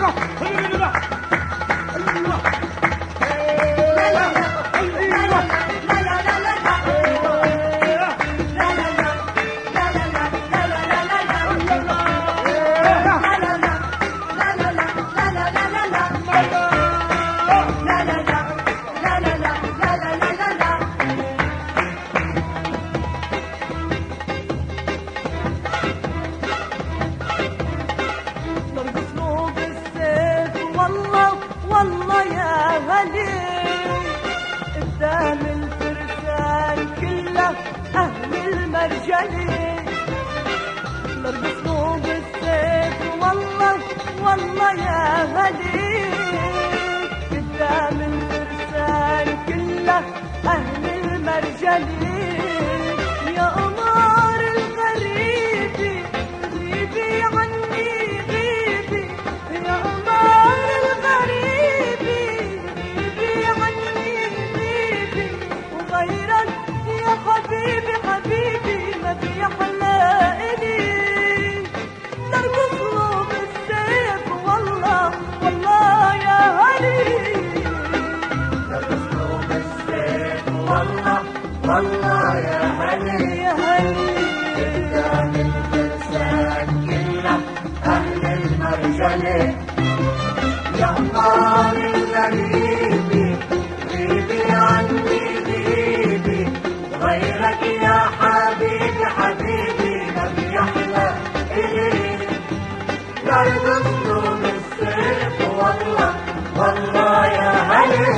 قدام الفرسان كله أهل المرجلي نرقصوا بالسيف والله يا غالي قدام الفرسان كله أهل المرجلي يا قمر الغريبي غيبي عني غيبي يا قمر الغريبي غيبي عني غيبي وغيرك يا حبيبي حبيبي ما في أحلى إلي نرقص له بالسيف والله يا هلي نرقص له بالسيف والله يا هلي يا هلي قدام الفرسان كله أهل المرجلي يا قمر الغريبي غيبي عني غيبي غيرك يا حبيبي حبيبي ما بيحلى إلي نرقص له بالسيف والله يا هلي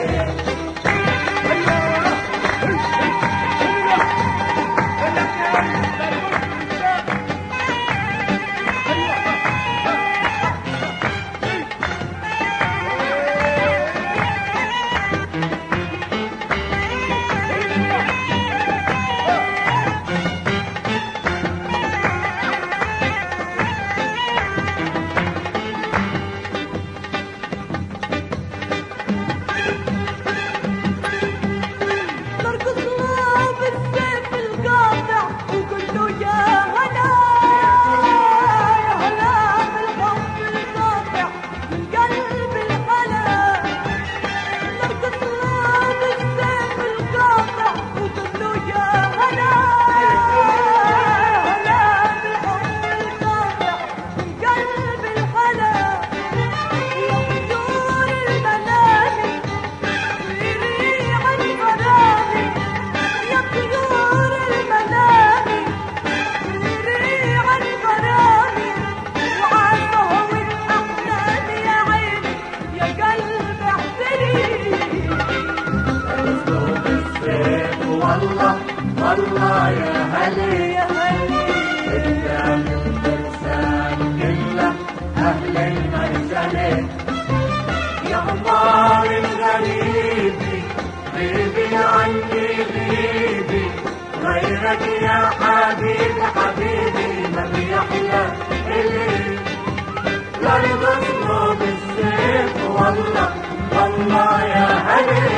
نرقص له بالسيف القاطع وقل له يا هلا يا هلا بالحب القاطع من قلب الهلا نرقص له بالسيف القاطع وقل له يا هلا يا هلا بالحب القاطع من قلب الهلا يا طيور المنامي طيري عن غرامي يا طيور المنامي طيري عن غرامي وعالصهو الأحلام يا عيني يا قلب احسني نرقص له بالسيف والله يا هلي يا هلي قدام الفرسان كله أهل المرجلي يا قمر الغريبي غيبي عني غيبي غيرك يا حبيبي حبيبي ما بيحلى إلي نرقص له بالسيف والله يا هلي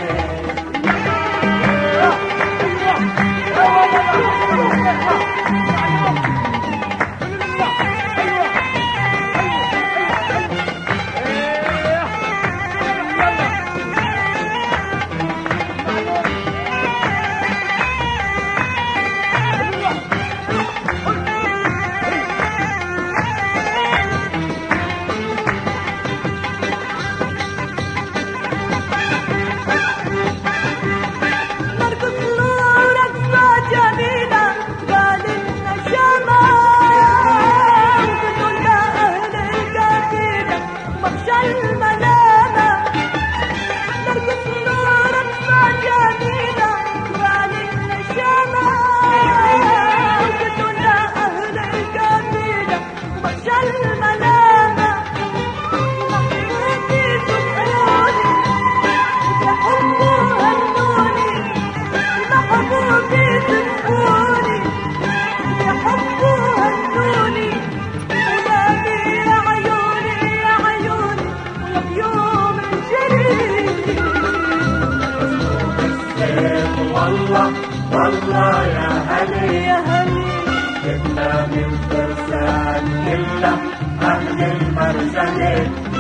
نرقص له رقصة جميلة قال النشامة وقلوا يا أهل القبيلة مخشى الملامة نرقص له رقصة جميلة قال النشامة وقلوا يا أهل القبيلة مخشى الملامة محبوبي تسألوني يحبوا هنوني محبوبي تسألوني يحبوا هنوني ولادي يا عيوني يا عيوني ولك يوم الجري بالسيف والله يا هلي يا هلي قدام الفرسان كله أهل المرجلي المرسلين